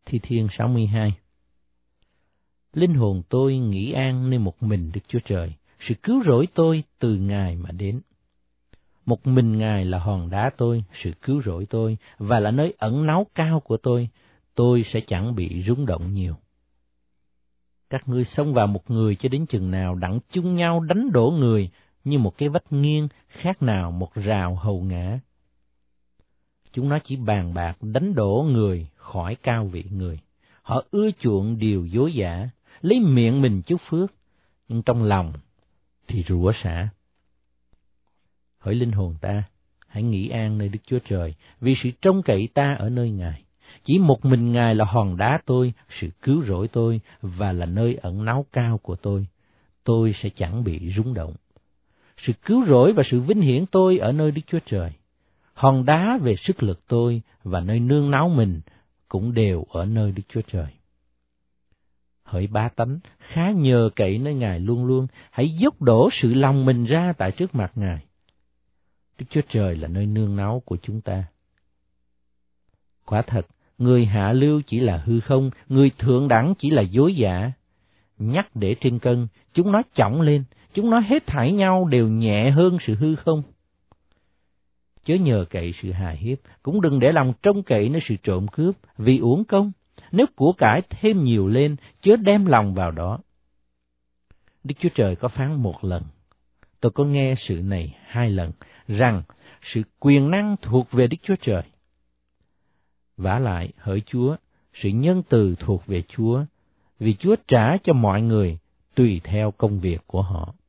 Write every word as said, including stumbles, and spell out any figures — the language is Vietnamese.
Thi Thiên sáu mươi hai. Linh hồn tôi nghỉ an nơi một mình Đức Chúa Trời, sự cứu rỗi tôi từ Ngài mà đến. Một mình Ngài là hòn đá tôi, sự cứu rỗi tôi, và là nơi ẩn náu cao của tôi, tôi sẽ chẳng bị rung động nhiều. Các ngươi xông vào một người cho đến chừng nào đặng chung nhau đánh đổ người như một cái vách nghiêng, khác nào một rào hầu ngã. Chúng nó chỉ bàn bạc đánh đổ người khỏi cao vị người. Họ ưa chuộng điều dối giả, lấy miệng mình chúc phước, nhưng trong lòng thì rủa xả. Hỡi linh hồn ta, hãy nghỉ an nơi Đức Chúa Trời, vì sự trông cậy ta ở nơi Ngài. Chỉ một mình Ngài là hòn đá tôi, sự cứu rỗi tôi, và là nơi ẩn náu cao của tôi. Tôi sẽ chẳng bị rung động. Sự cứu rỗi và sự vinh hiển tôi ở nơi Đức Chúa Trời. Hòn đá về sức lực tôi và nơi nương náu mình cũng đều ở nơi Đức Chúa Trời. Hỡi bá tánh, khá nhờ cậy nơi Ngài luôn luôn, hãy dốc đổ sự lòng mình ra tại trước mặt Ngài. Đức Chúa Trời là nơi nương náu của chúng ta. Quả thật, người hạ lưu chỉ là hư không, người thượng đẳng chỉ là dối giả. Nhắc để trên cân, chúng nó chỏng lên, chúng nó hết thảy nhau đều nhẹ hơn sự hư không. Chớ nhờ cậy sự hài hiếp, cũng đừng để lòng trông cậy nơi sự trộm cướp, vì uổng công. Nếu của cải thêm nhiều lên, chớ đem lòng vào đó. Đức Chúa Trời có phán một lần, tôi có nghe sự này hai lần, rằng sự quyền năng thuộc về Đức Chúa Trời. Vả lại, hỡi Chúa, sự nhân từ thuộc về Chúa, vì Chúa trả cho mọi người tùy theo công việc của họ.